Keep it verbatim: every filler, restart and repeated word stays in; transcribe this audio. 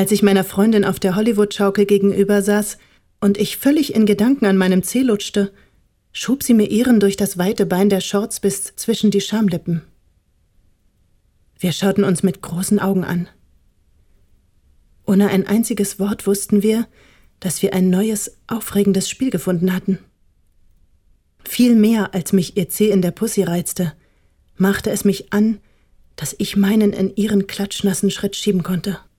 Als ich meiner Freundin auf der Hollywood-Schaukel gegenüber saß und ich völlig in Gedanken an meinem Zeh lutschte, schob sie mir ihren durch das weite Bein der Shorts bis zwischen die Schamlippen. Wir schauten uns mit großen Augen an. Ohne ein einziges Wort wussten wir, dass wir ein neues, aufregendes Spiel gefunden hatten. Viel mehr, als mich ihr Zeh in der Pussy reizte, machte es mich an, dass ich meinen in ihren klatschnassen Schritt schieben konnte.